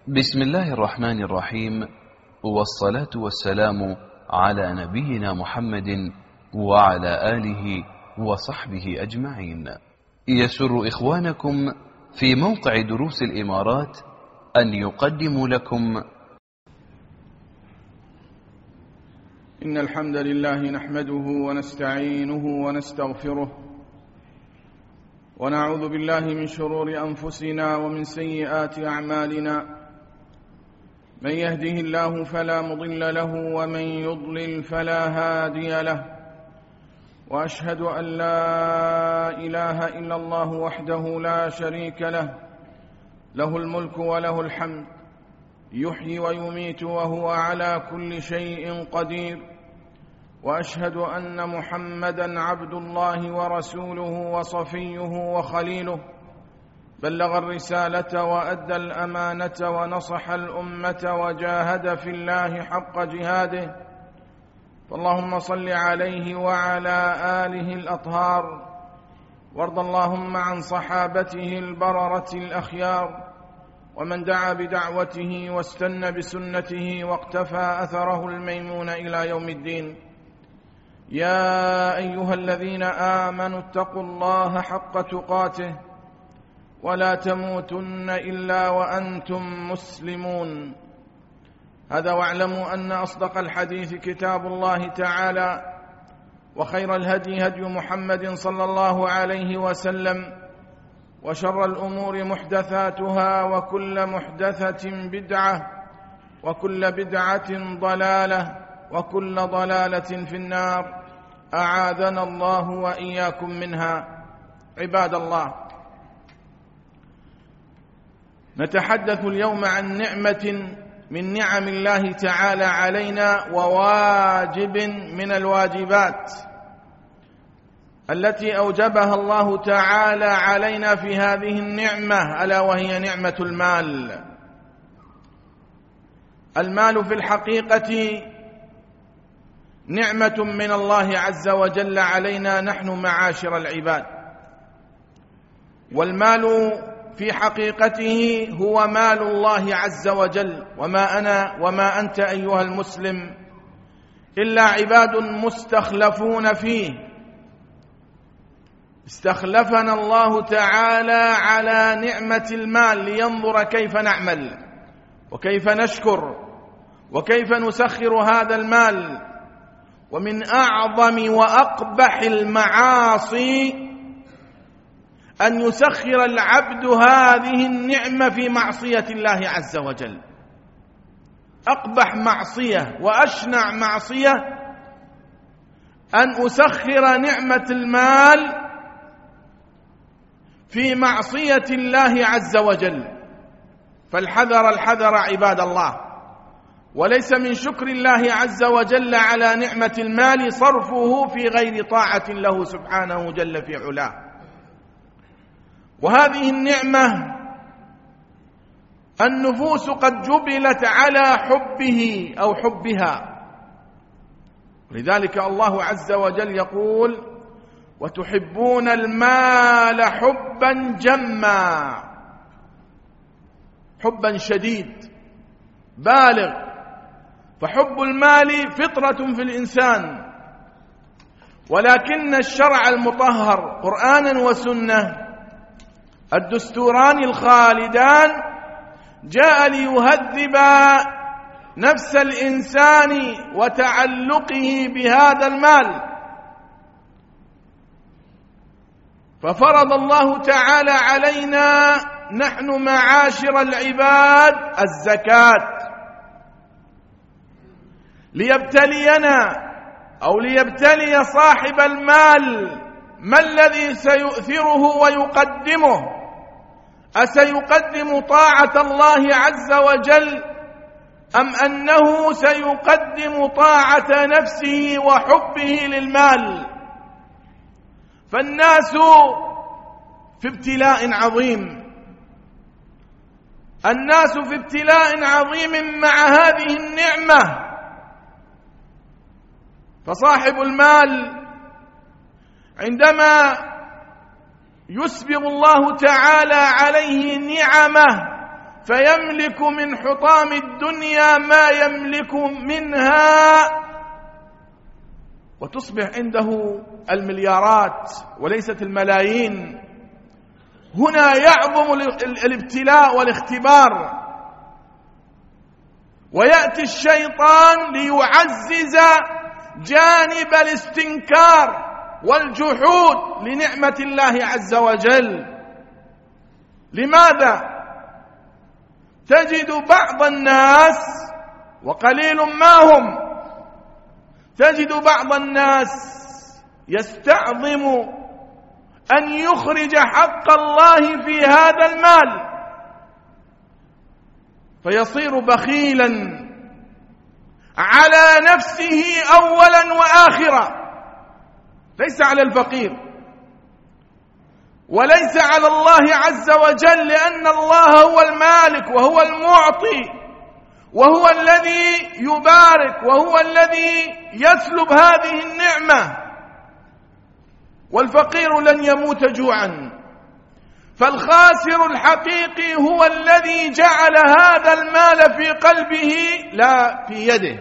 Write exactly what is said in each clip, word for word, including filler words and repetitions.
بسم الله الرحمن الرحيم، والصلاة والسلام على نبينا محمد وعلى آله وصحبه أجمعين. يسر إخوانكم في موقع دروس الإمارات أن يقدموا لكم إن الحمد لله نحمده ونستعينه ونستغفره ونعوذ بالله من شرور أنفسنا ومن سيئات أعمالنا. من يهده الله فلا مضل له ومن يضلل فلا هادي له، وأشهد أن لا إله إلا الله وحده لا شريك له، له الملك وله الحمد، يحيي ويميت وهو على كل شيء قدير. وأشهد أن محمدًا عبد الله ورسوله وصفيه وخليله، بلغ الرسالة وأدى الأمانة ونصح الأمة وجاهد في الله حق جهاده، فاللهم صل عليه وعلى آله الأطهار، وارض اللهم عن صحابته البررة الأخيار، ومن دعا بدعوته واستنى بسنته واقتفى أثره الميمون إلى يوم الدين. يا أيها الذين آمنوا اتقوا الله حق تقاته ولا تموتن إلا وأنتم مسلمون. هذا واعلموا أن أصدق الحديث كتاب الله تعالى، وخير الهدي هدي محمد صلى الله عليه وسلم، وشر الأمور محدثاتها، وكل محدثة بدعة، وكل بدعة ضلالة، وكل ضلالة في النار، أعاذنا الله وإياكم منها. عباد الله، نتحدث اليوم عن نعمة من نعم الله تعالى علينا، وواجب من الواجبات التي أوجبها الله تعالى علينا في هذه النعمة، ألا وهي نعمة المال. المال في الحقيقة نعمة من الله عز وجل علينا نحن معاشر العباد، والمال في حقيقته هو مال الله عز وجل، وما أنا وما أنت أيها المسلم إلا عباد مستخلفون فيه. استخلفنا الله تعالى على نعمة المال لينظر كيف نعمل وكيف نشكر وكيف نسخر هذا المال. ومن أعظم وأقبح المعاصي أن يسخر العبد هذه النعمة في معصية الله عز وجل. أقبح معصية وأشنع معصية أن أسخر نعمة المال في معصية الله عز وجل. فالحذر الحذر عباد الله. وليس من شكر الله عز وجل على نعمة المال صرفه في غير طاعة له سبحانه جل في علاه. وهذه النعمة النفوس قد جبلت على حبه أو حبها، لذلك الله عز وجل يقول: وتحبون المال حبا جما، حبا شديد بالغ. فحب المال فطرة في الإنسان، ولكن الشرع المطهر قرآنا وسنة، الدستوران الخالدان، جاء ليهذب نفس الإنسان وتعلقه بهذا المال. ففرض الله تعالى علينا نحن معاشر العباد الزكاة، ليبتلينا أو ليبتلي صاحب المال ما الذي سيؤثره ويقدمه. أسيقدم طاعة الله عز وجل، أم أنه سيقدم طاعة نفسه وحبه للمال؟ فالناس في ابتلاء عظيم، الناس في ابتلاء عظيم مع هذه النعمة. فصاحب المال عندما يسبغ الله تعالى عليه نعمه فيملك من حطام الدنيا ما يملك منها، وتصبح عنده المليارات وليست الملايين. هنا يعظم الابتلاء والاختبار، ويأتي الشيطان ليعزز جانب الاستنكار والجحود لنعمة الله عز وجل. لماذا؟ تجد بعض الناس، وقليل ما هم، تجد بعض الناس يستعظم أن يخرج حق الله في هذا المال، فيصير بخيلا على نفسه أولا وآخرا، ليس على الفقير وليس على الله عز وجل، لأن الله هو المالك وهو المعطي وهو الذي يبارك وهو الذي يسلب هذه النعمة، والفقير لن يموت جوعا. فالخاسر الحقيقي هو الذي جعل هذا المال في قلبه لا في يده،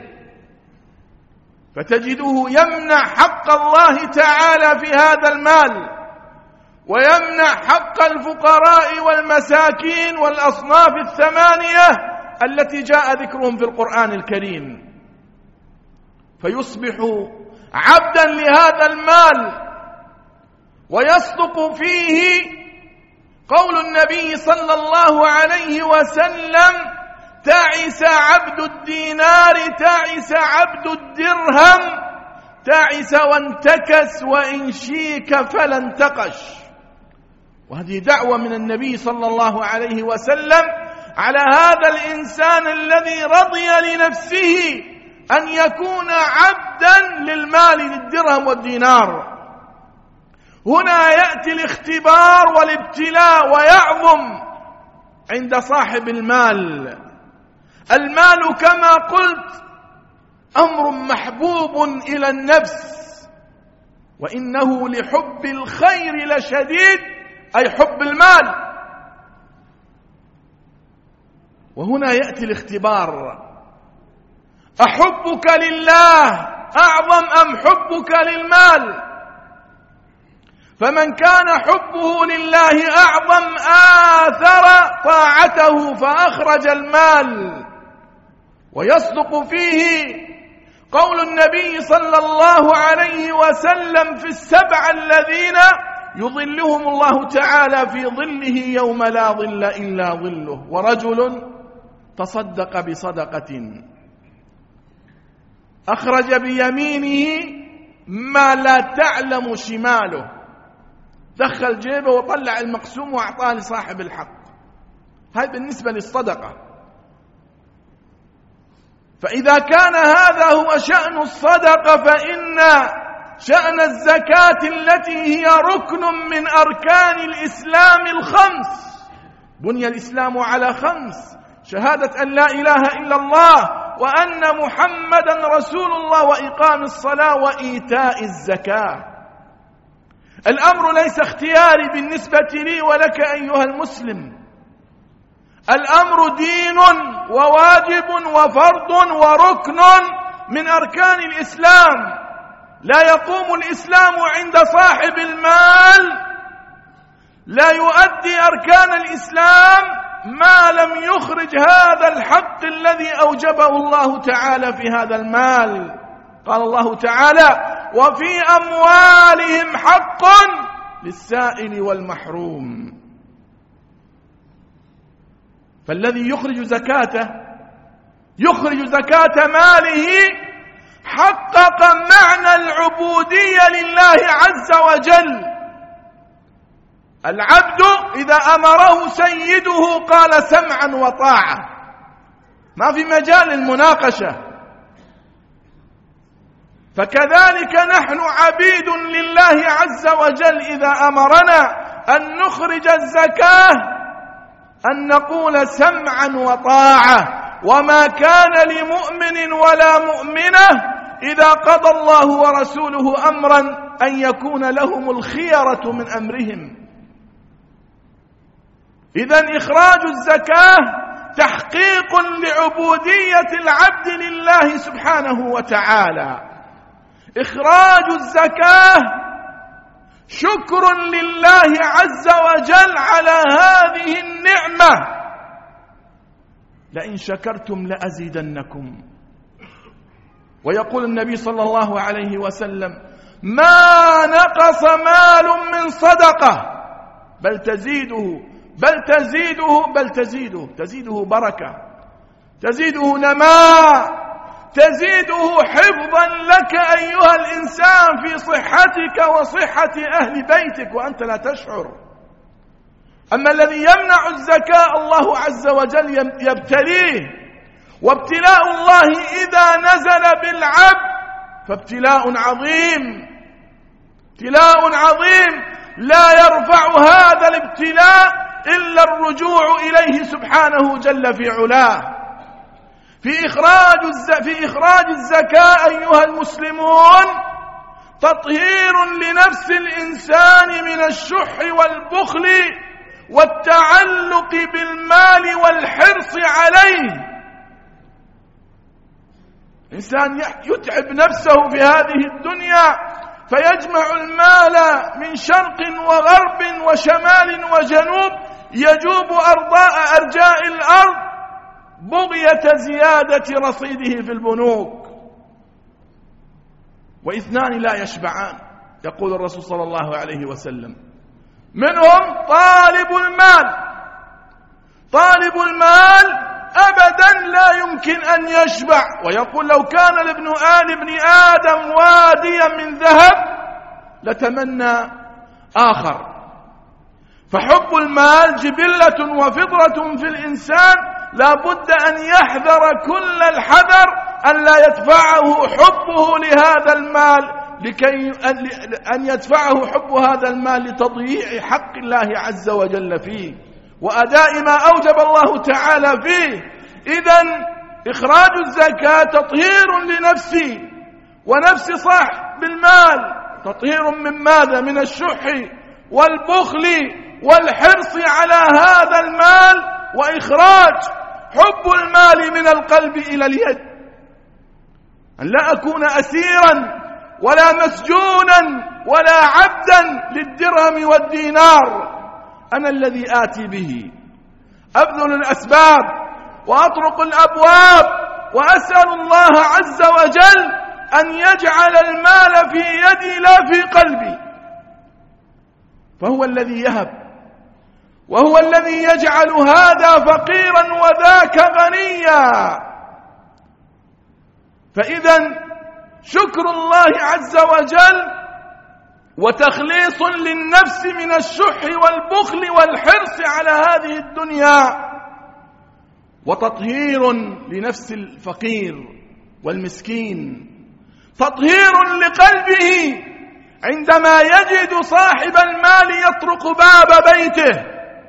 فتجده يمنع حق الله تعالى في هذا المال، ويمنع حق الفقراء والمساكين والأصناف الثمانية التي جاء ذكرهم في القرآن الكريم، فيصبح عبدا لهذا المال. ويصدق فيه قول النبي صلى الله عليه وسلم: تعس عبد الدينار، تعس عبد الدرهم، تعس وانتكس وإن شيك فلا انتقش. وهذه دعوة من النبي صلى الله عليه وسلم على هذا الإنسان الذي رضي لنفسه أن يكون عبدا للمال، للدرهم والدينار. هنا يأتي الاختبار والابتلاء ويعظم عند صاحب المال. المال كما قلت أمر محبوب إلى النفس، وإنه لحب الخير لشديد، أي حب المال. وهنا يأتي الاختبار: أحبك لله أعظم أم حبك للمال؟ فمن كان حبه لله أعظم آثر طاعته فأخرج المال. ويصدق فيه قول النبي صلى الله عليه وسلم في السبع الذين يظلهم الله تعالى في ظله يوم لا ظل إلا ظله: ورجل تصدق بصدقة أخرج بيمينه ما لا تعلم شماله، دخل جيبه وطلع المقسوم وأعطاه لصاحب الحق. هذا بالنسبة للصدقة. فإذا كان هذا هو شأن الصدقة، فإن شأن الزكاة التي هي ركن من أركان الإسلام الخمس، بني الإسلام على خمس: شهادة أن لا إله إلا الله وأن محمدا رسول الله وإقام الصلاة وإيتاء الزكاة. الأمر ليس اختياري بالنسبة لي ولك أيها المسلم، الأمر دين وواجب وفرض وركن من أركان الإسلام. لا يقوم الإسلام عند صاحب المال، لا يؤدي أركان الإسلام ما لم يخرج هذا الحق الذي أوجبه الله تعالى في هذا المال. قال الله تعالى: وفي أموالهم حق للسائل والمحروم. فالذي يخرج زكاته يخرج زكاة ماله حقق معنى العبودية لله عز وجل. العبد إذا أمره سيده قال سمعا وطاعة، ما في مجال المناقشة. فكذلك نحن عبيد لله عز وجل، إذا أمرنا أن نخرج الزكاة أن نقول سمعا وطاعة. وما كان لمؤمن ولا مؤمنة إذا قضى الله ورسوله أمرا أن يكون لهم الخيرة من أمرهم. إذن إخراج الزكاة تحقيق لعبودية العبد لله سبحانه وتعالى. إخراج الزكاة شكر لله عز وجل على هذه النعمة، لئن شكرتم لأزيدنكم. ويقول النبي صلى الله عليه وسلم: ما نقص مال من صدقة بل تزيده بل تزيده بل تزيده تزيده بركة، تزيده نماء، تزيده حفظا لك أيها الإنسان في صحتك وصحة أهل بيتك وأنت لا تشعر. أما الذي يمنع الزكاة الله عز وجل يبتليه، وابتلاء الله إذا نزل بالعبد فابتلاء عظيم، ابتلاء عظيم لا يرفع هذا الابتلاء إلا الرجوع إليه سبحانه جل في علاه. في إخراج في إخراج الزكاة أيها المسلمون تطهير لنفس الإنسان من الشح والبخل والتعلق بالمال والحرص عليه. إنسان يتعب نفسه في هذه الدنيا فيجمع المال من شرق وغرب وشمال وجنوب يجوب أرضاء أرجاء الأرض بغية زيادة رصيده في البنوك. واثنان لا يشبعان، يقول الرسول صلى الله عليه وسلم: منهم طالب المال، طالب المال أبدا لا يمكن أن يشبع، ويقول: لو كان لابن آل ابن آدم واديا من ذهب لتمنى آخر. فحب المال جبلة وفطرة في الإنسان، لا بد أن يحذر كل الحذر أن لا يدفعه حبه لهذا المال لكي أن يدفعه حب هذا المال لتضييع حق الله عز وجل فيه وأداء ما أوجب الله تعالى فيه. إذن إخراج الزكاة تطهير لنفسي ونفس صاحب المال، تطهير من ماذا؟ من الشح والبخل والحرص على هذا المال، وإخراج حب المال من القلب إلى اليد. أن لا أكون أسيرا ولا مسجونا ولا عبدا للدرهم والدينار، أنا الذي آتي به، أبذل الأسباب وأطرق الأبواب وأسأل الله عز وجل أن يجعل المال في يدي لا في قلبي، فهو الذي يهب، وهو الذي يجعل هذا فقيرا وذاك غنيا. فإذا شكر الله عز وجل وتخليص للنفس من الشح والبخل والحرص على هذه الدنيا، وتطهير لنفس الفقير والمسكين، تطهير لقلبه عندما يجد صاحب المال يطرق باب بيته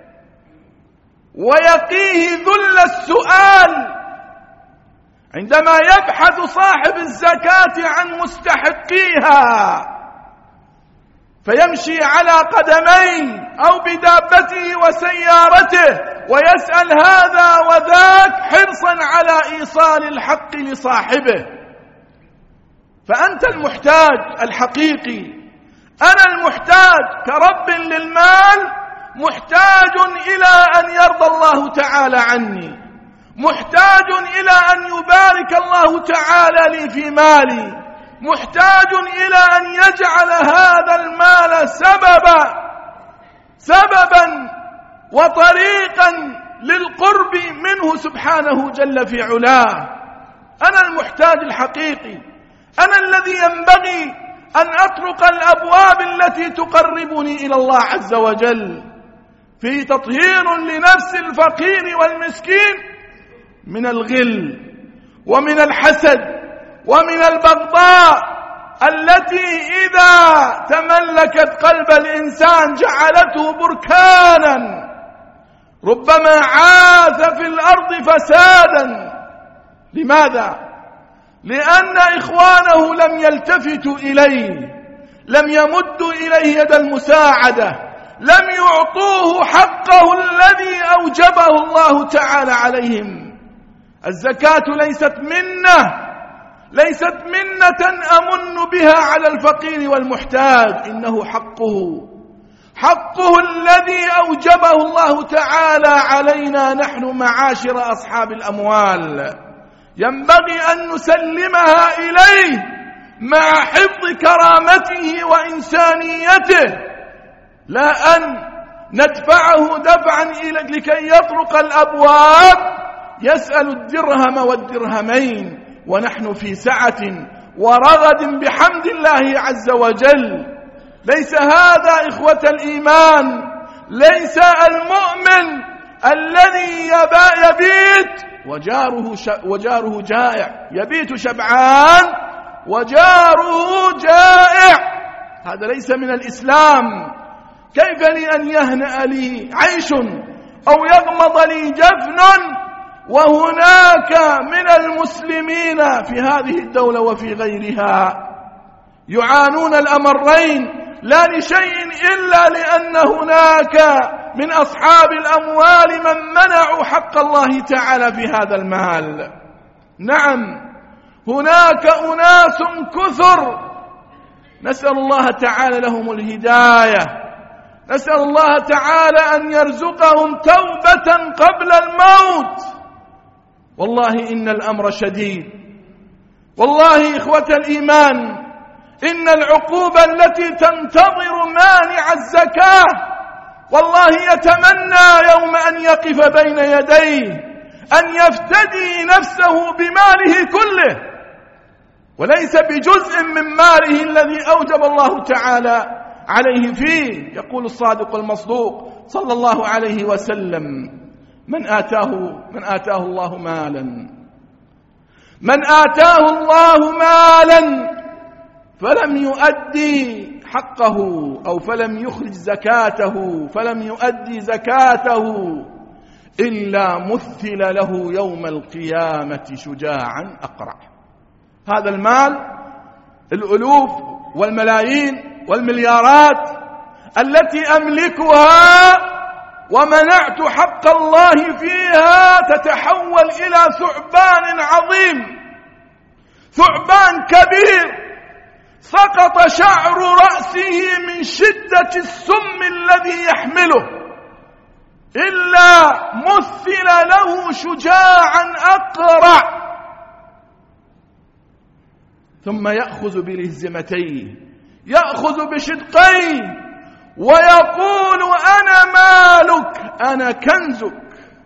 ويقيه ذل السؤال، عندما يبحث صاحب الزكاة عن مستحقيها فيمشي على قدميه أو بدابته وسيارته ويسأل هذا وذاك حرصا على إيصال الحق لصاحبه. فأنت المحتاج الحقيقي، أنا المحتاج كرب للمال محتاج إلى أن يرضى الله تعالى عني، محتاج إلى أن يبارك الله تعالى لي في مالي، محتاج إلى أن يجعل هذا المال سببا سببا وطريقا للقرب منه سبحانه جل في علاه. أنا المحتاج الحقيقي، أنا الذي ينبغي أن أطرق الأبواب التي تقربني إلى الله عز وجل في تطهير لنفس الفقير والمسكين من الغل ومن الحسد ومن البغضاء التي إذا تملكت قلب الإنسان جعلته بركانا ربما عاث في الأرض فسادا. لماذا؟ لأن إخوانه لم يلتفتوا إليه، لم يمدوا إليه يد المساعدة، لم يعطوه حقه الذي أوجبه الله تعالى عليهم. الزكاة ليست منة، ليست منة أمن بها على الفقير والمحتاج، إنه حقه، حقه الذي أوجبه الله تعالى علينا نحن معاشر أصحاب الأموال. ينبغي أن نسلمها إليه مع حفظ كرامته وإنسانيته، لا أن ندفعه دفعا لكي يطرق الأبواب يسأل الدرهم والدرهمين ونحن في سعة ورغد بحمد الله عز وجل. ليس هذا إخوة الإيمان، ليس المؤمن الذي يبيت وجاره, وجاره جائع، يبيت شبعان وجاره جائع، هذا ليس من الإسلام. كيف لي أن يهنأ لي عيش أو يغمض لي جفن وهناك من المسلمين في هذه الدولة وفي غيرها يعانون الأمرين، لا لشيء إلا لأن هناك من أصحاب الأموال من منعوا حق الله تعالى في هذا المال. نعم، هناك أناس كثر نسأل الله تعالى لهم الهداية، نسأل الله تعالى أن يرزقهم توبة قبل الموت. والله إن الأمر شديد، والله إخوة الإيمان إن العقوبة التي تنتظر مانع الزكاة والله يتمنى يوم أن يقف بين يديه أن يفتدي نفسه بماله كله وليس بجزء من ماله الذي أوجب الله تعالى عليه فيه. يقول الصادق المصدوق صلى الله عليه وسلم: من آتاه من آتاه الله مالا من آتاه الله مالا فلم يؤدي حقه أو فلم يخرج زكاته فلم يؤدي زكاته إلا مثل له يوم القيامة شجاعا أقرع. هذا المال، الألوف والملايين والمليارات التي أملكها ومنعت حق الله فيها تتحول إلى ثعبان عظيم، ثعبان كبير سقط شعر رأسه من شدة السم الذي يحمله، إلا مثل له شجاعا أقرع، ثم يأخذ بلهزمتيه، يأخذ بشدقيه ويقول: أنا مالك، أنا كنزك.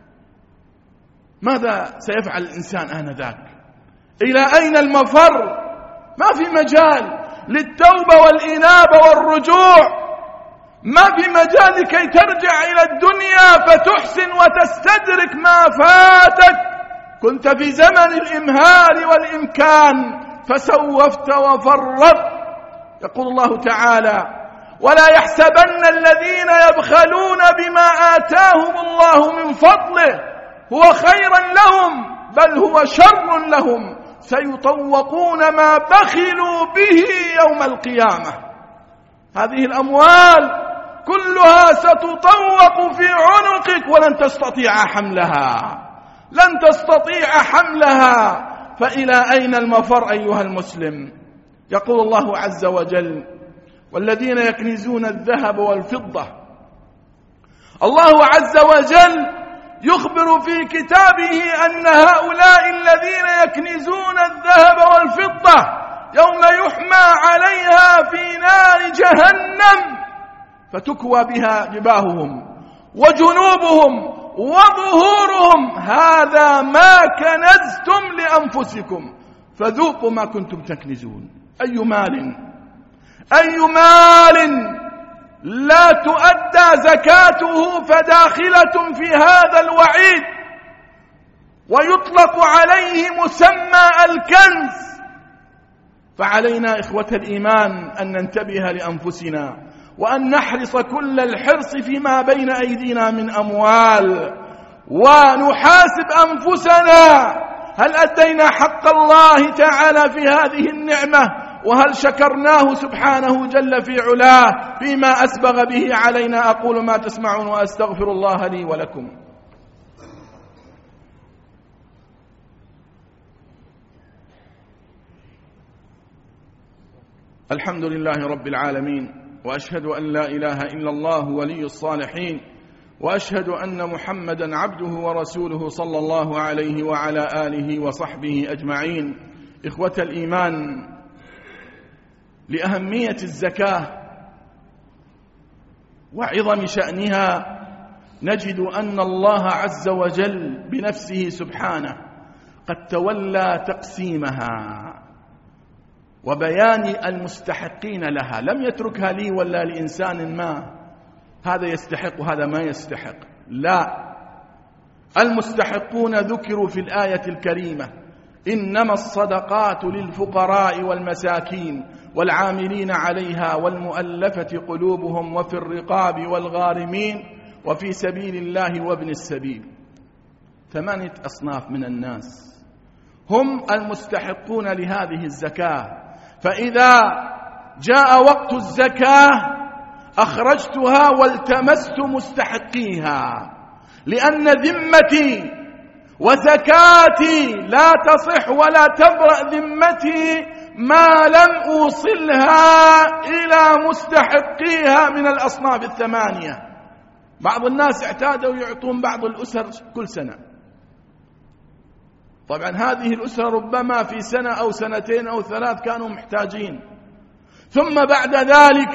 ماذا سيفعل الإنسان آنذاك؟ إلى أين المفر؟ ما في مجال للتوبة والإنابة والرجوع، ما في مجال لكي ترجع إلى الدنيا فتحسن وتستدرك ما فاتك. كنت في زمن الإمهال والإمكان فسوفت وفرطت. يقول الله تعالى: ولا يحسبن الذين يبخلون بما آتاهم الله من فضله هو خيرا لهم بل هو شر لهم سيطوقون ما بخلوا به يوم القيامة. هذه الأموال كلها ستطوق في عنقك ولن تستطيع حملها، لن تستطيع حملها. فإلى أين المفر أيها المسلم؟ يقول الله عز وجل: والذين يكنزون الذهب والفضة. الله عز وجل يخبر في كتابه أن هؤلاء الذين يكنزون الذهب والفضة يوم يحمى عليها في نار جهنم فتكوى بها جباههم وجنوبهم وظهورهم هذا ما كنزتم لأنفسكم فذوقوا ما كنتم تكنزون. أي مال أي مال لا تؤدى زكاته فداخلة في هذا الوعيد، ويطلق عليه مسمى الكنز. فعلينا إخوة الإيمان أن ننتبه لأنفسنا وأن نحرص كل الحرص فيما بين أيدينا من أموال، ونحاسب أنفسنا هل أدينا حق الله تعالى في هذه النعمة وهل شكرناه سبحانه جل في علاه فيما أسبغ به علينا. أقول ما تسمعون وأستغفر الله لي ولكم. الحمد لله رب العالمين، وأشهد أن لا إله إلا الله ولي الصالحين، وأشهد أن محمدا عبده ورسوله صلى الله عليه وعلى آله وصحبه أجمعين. إخوة الإيمان، لأهمية الزكاة وعظم شأنها نجد أن الله عز وجل بنفسه سبحانه قد تولى تقسيمها وبيان المستحقين لها، لم يتركها لي ولا لإنسان ما هذا يستحق وهذا ما يستحق، لا، المستحقون ذكروا في الآية الكريمة: إنما الصدقات للفقراء والمساكين والعاملين عليها والمؤلفة قلوبهم وفي الرقاب والغارمين وفي سبيل الله وابن السبيل. ثمانية أصناف من الناس هم المستحقون لهذه الزكاة، فإذا جاء وقت الزكاة أخرجتها والتمست مستحقيها، لأن ذمتي وزكاتي لا تصح ولا تبرأ ذمتي ما لم أوصلها إلى مستحقيها من الأصناف الثمانية. بعض الناس اعتادوا يعطون بعض الأسر كل سنة، طبعا هذه الأسرة ربما في سنة أو سنتين أو ثلاث كانوا محتاجين، ثم بعد ذلك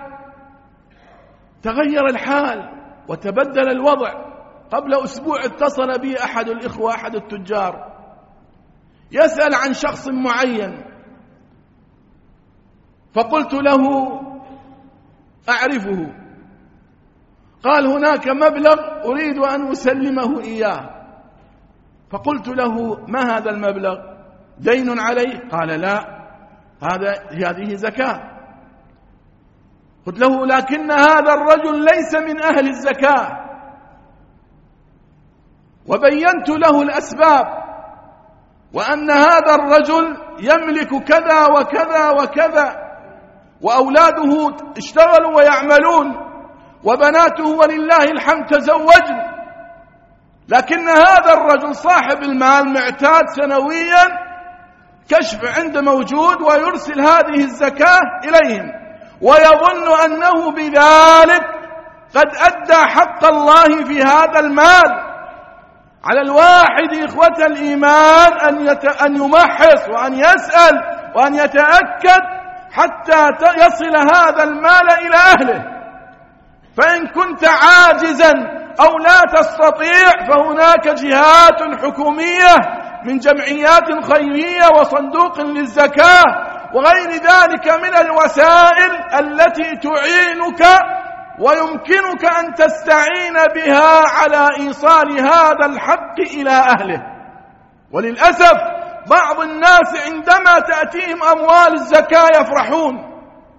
تغير الحال وتبدل الوضع. قبل أسبوع اتصل بي أحد الإخوة أحد التجار يسأل عن شخص معين، فقلت له أعرفه، قال هناك مبلغ أريد أن أسلمه إياه. فقلت له ما هذا المبلغ؟ دين عليه؟ قال لا، هذا هذه زكاة. قلت له لكن هذا الرجل ليس من أهل الزكاة، وبينت له الأسباب، وأن هذا الرجل يملك كذا وكذا وكذا، وأولاده اشتغلوا ويعملون، وبناته ولله الحمد تزوجن، لكن هذا الرجل صاحب المال معتاد سنويا كشف عنده موجود ويرسل هذه الزكاة إليهم، ويظن أنه بذلك قد أدى حق الله في هذا المال. على الواحد إخوة الإيمان أن, يت... أن يمحص وأن يسأل وأن يتأكد حتى يصل هذا المال إلى أهله. فإن كنت عاجزا أو لا تستطيع فهناك جهات حكومية من جمعيات خيرية وصندوق للزكاة وغير ذلك من الوسائل التي تعينك ويمكنك أن تستعين بها على إيصال هذا الحق إلى أهله. وللأسف بعض الناس عندما تأتيهم أموال الزكاة يفرحون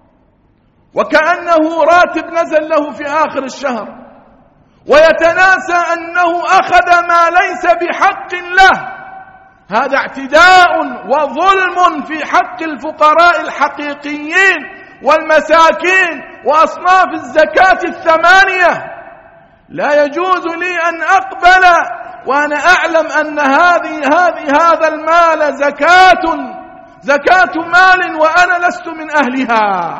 وكأنه راتب نزل له في آخر الشهر، ويتناسى أنه أخذ ما ليس بحق له. هذا اعتداء وظلم في حق الفقراء الحقيقيين والمساكين وأصناف الزكاة الثمانية. لا يجوز لي أن أقبل وأنا أعلم أن هذه هذه هذا المال زكاة زكاة مال وأنا لست من أهلها.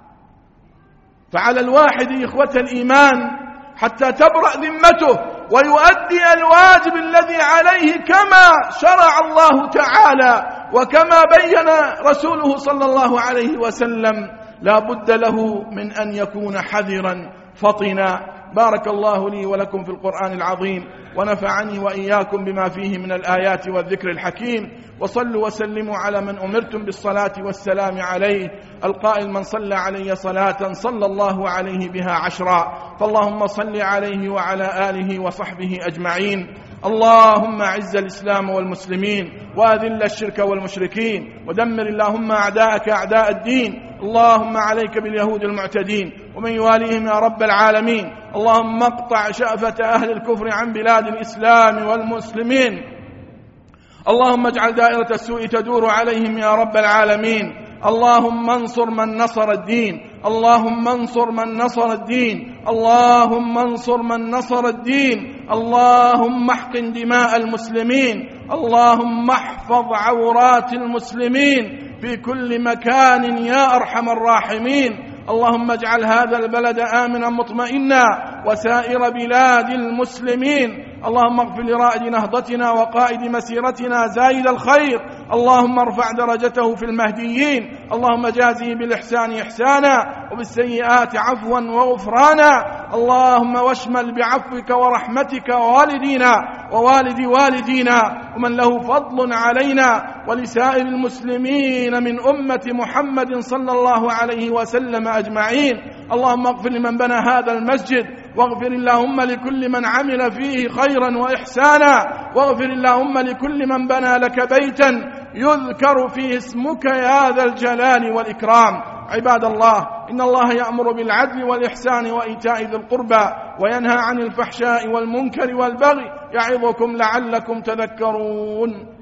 فعلى الواحد إخوة الإيمان حتى تبرأ ذمته ويؤدي الواجب الذي عليه كما شرع الله تعالى وكما بين رسوله صلى الله عليه وسلم، لا بد له من أن يكون حذرا فطنا. بارك الله لي ولكم في القرآن العظيم، ونفعني وإياكم بما فيه من الآيات والذكر الحكيم. وصلوا وسلموا على من أمرتم بالصلاة والسلام عليه، القائل: من صلى علي صلاة صلى الله عليه بها عشرا. فاللهم صل عليه وعلى آله وصحبه أجمعين. اللهم أعز الإسلام والمسلمين وأذل الشرك والمشركين، ودمر اللهم أعداءك أعداء الدين. اللهم عليك باليهود المعتدين ومن يواليهم يا رب العالمين. اللهم اقطع شأفة أهل الكفر عن بلاد الإسلام والمسلمين. اللهم اجعل دائرة السوء تدور عليهم يا رب العالمين. اللهم انصر من نصر الدين، اللهم انصر من نصر الدين، اللهم انصر من نصر الدين، اللهم احقن دماء المسلمين، اللهم احفظ عورات المسلمين في كل مكان يا أرحم الراحمين. اللهم اجعل هذا البلد آمنا مطمئنا وسائر بلاد المسلمين. اللهم اغفر لرائد نهضتنا وقائد مسيرتنا زايد الخير، اللهم ارفع درجته في المهديين، اللهم جازه بالإحسان إحسانا وبالسيئات عفوا وغفرانا. اللهم واشمل بعفوك ورحمتك والدينا ووالد والدينا ومن له فضل علينا ولسائر المسلمين من أمة محمد صلى الله عليه وسلم أجمعين. اللهم اغفر لمن بنى هذا المسجد، واغفر اللهم لكل من عمل فيه خيرا وإحسانا، واغفر اللهم لكل من بنى لك بيتا يذكر فيه اسمك يا ذا الجلال والإكرام. عباد الله، إن الله يأمر بالعدل والإحسان وإيتاء ذي القربى وينهى عن الفحشاء والمنكر والبغي، يعظكم لعلكم تذكرون.